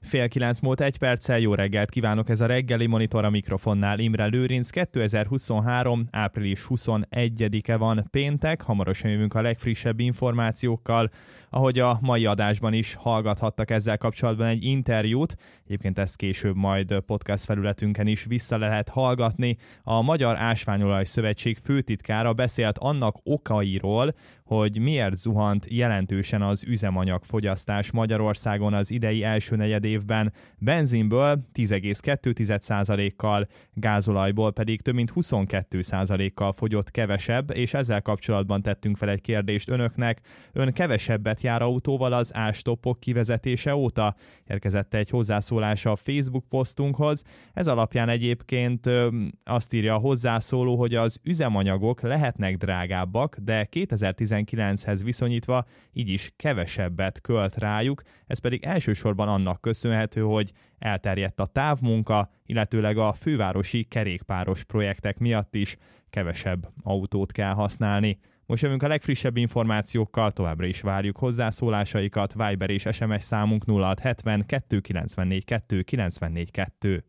8:30 múlt 1 perccel, jó reggelt kívánok, ez a reggeli monitor, a mikrofonnál Imre Lőrinc. 2023. április 21-e van, péntek, hamarosan jövünk a legfrissebb információkkal, ahogy a mai adásban is hallgathattak ezzel kapcsolatban egy interjút, egyébként ezt később majd podcast felületünken is vissza lehet hallgatni. A Magyar Ásványolaj Szövetség főtitkára beszélt annak okairól, hogy miért zuhant jelentősen az üzemanyagfogyasztás Magyarországon az idei első negyedévben, benzinből 10,2%-kal, gázolajból pedig több mint 22%-kal fogyott kevesebb, és ezzel kapcsolatban tettünk fel egy kérdést önöknek. Ön kevesebbet jár autóval az ástoppok kivezetése óta? Érkezett egy hozzászólása a Facebook posztunkhoz. Ez alapján egyébként azt írja a hozzászóló, hogy az üzemanyagok lehetnek drágábbak, de 2019-hez viszonyítva így is kevesebbet költ rájuk, ez pedig elsősorban annak köszönhető, hogy elterjedt a távmunka, illetőleg a fővárosi kerékpáros projektek miatt is kevesebb autót kell használni. Most jövünk a legfrissebb információkkal, továbbra is várjuk hozzászólásaikat, Viber és SMS számunk 0670 294 294 2.